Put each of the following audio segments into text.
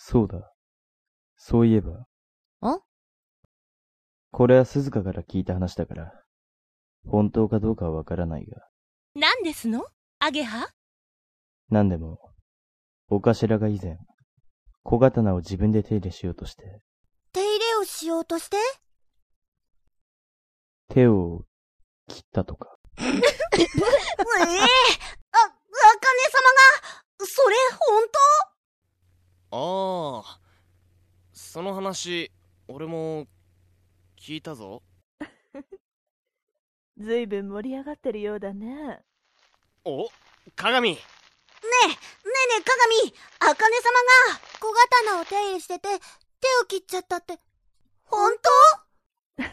そうだ。そういえば。 ん？ これは鈴鹿から聞いた話だから、本当かどうかはわからないが。 何ですの？アゲハ？ なんでも、お頭が以前、小刀を自分で手入れしようとして。 手入れをしようとして？ 手を切ったとか。 茜様が、それ本当？ああ、その話俺も聞いたぞ。 ずいぶん盛り上がってるようだね。 お、鏡。 ねえ鏡、茜様が小刀を手入れしてて手を切っちゃったって、本当？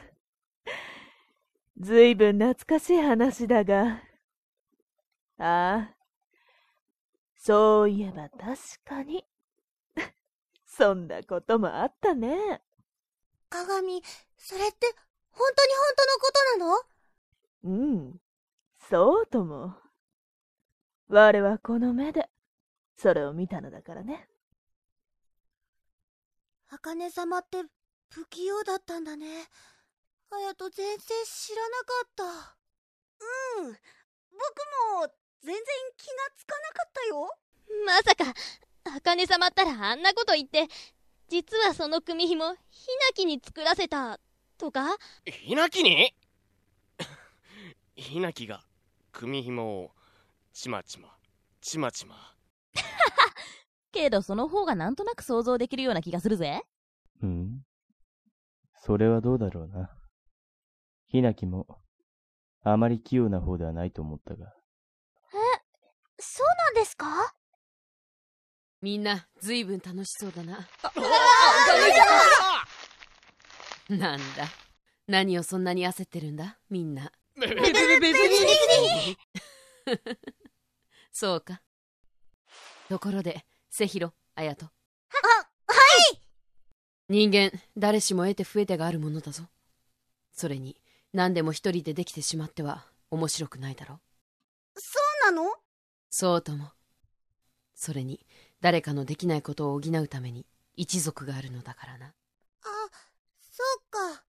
ずいぶん懐かしい話だが。ああ、そういえば確かに。そんなこともあったね。 鏡、それって本当に本当のことなの？ うん、そうとも。我はこの目でそれを見たのだからね。 茜様って不器用だったんだね。隼人全然知らなかった。僕も全然気がつかなかったよ。 まさか茜様ったらあんなこと言って、実はその組紐ひなきに作らせたとか？ ひなきに？ひなきが組紐をちまちまちまちまけどその方がなんとなく想像できるような気がするぜ。 それはどうだろうな。ひなきもあまり器用な方ではないと思ったが。 そうなんですか？ みんなずいぶん楽しそうだな。なんだ、何をそんなに焦ってるんだみんな。そうか。ところで瀬広、綾人。 はい。 人間誰しも得て増えてがあるものだぞ。それに何でも一人でできてしまっては面白くないだろう。 そうなの？ そうとも。それに誰かのできないことを補うために一族があるのだからな。 あ、そうか。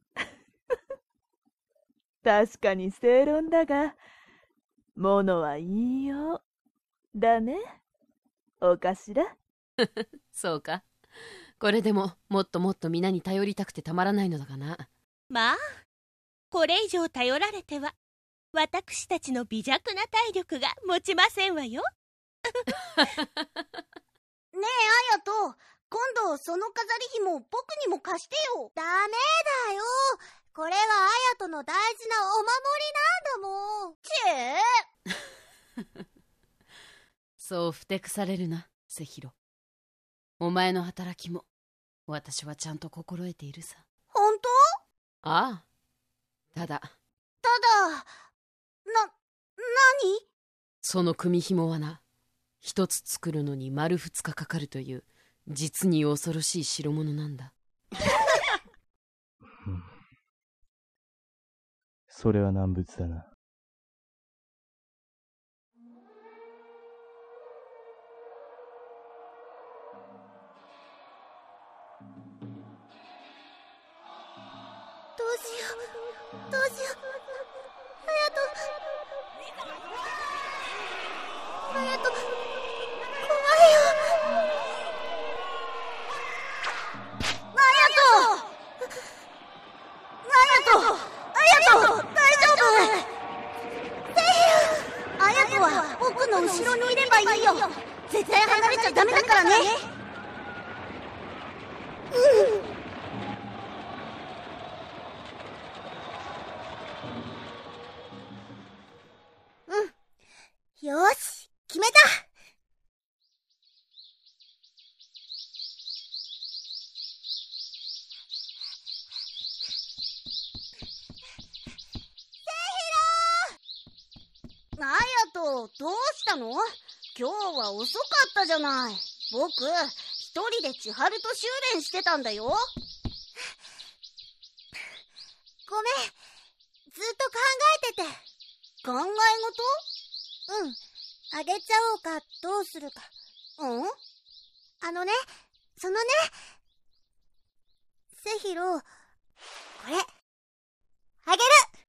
確かに正論だが、ものは言いようだね、お頭。 そうか。これでももっともっと皆に頼りたくてたまらないのだがな。 まあ、これ以上頼られては私たちの微弱な体力が持ちませんわよ。 ねえ綾人、今度その飾り紐僕にも貸してよ。ダメだよ、これは綾人の大事なお守りなんだもん。 そうふてくされるな、瀬広。お前の働きも私はちゃんと心得ているさ。 本当？ ああ、ただ何？ その組紐はな、一つ作るのに丸2日かかるという実に恐ろしい代物なんだ。 それは難物だな。 どうしよう、隼人、怖いよ。大丈夫？綾人は僕の後ろにいればいいよ。絶対離れちゃダメだからね。よし、決めた。綾人、どうしたの？今日は遅かったじゃない。僕、一人で千春と修練してたんだよ。ごめん、ずっと考えてて。考え事？あげちゃおうかどうするか。 そのね、セヒロ、これ、あげる。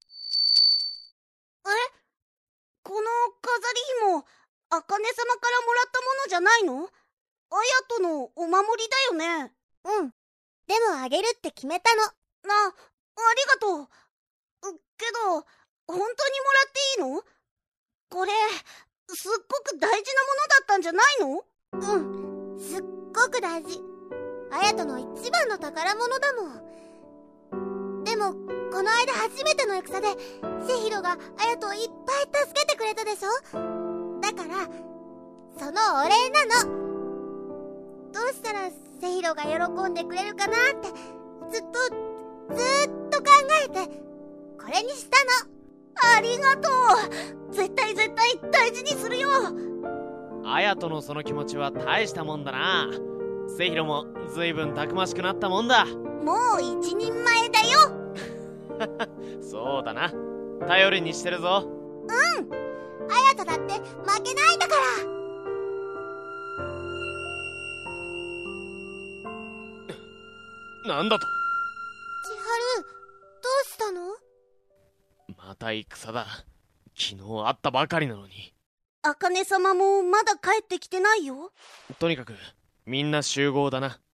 この飾り紐、茜様からもらったものじゃないの？あやとのお守りだよね。うん。でもあげるって決めたの。ありがとう。けど、本当にもらっていいの？これ、すっごく大事なものだったんじゃないの？うん、すっごく大事。あやとの一番の宝物だもん。でも、この間初めての戦で、セヒロがあやとをいっぱい助けてくれたでしょ？だから、そのお礼なの。どうしたらセヒロが喜んでくれるかなって、ずっと考えて、これにしたの。ありがとう。絶対大事にするよ。 あやとのその気持ちは大したもんだな。セヒロもずいぶんたくましくなったもんだ。 もう一人前だよ。 そうだな。頼りにしてるぞ。 うん。あやとだって負けないんだから。 なんだと？ 千春、どうしたの？ また戦だ。昨日会ったばかりなのに。 茜様もまだ帰ってきてないよ。 とにかくみんな集合だな。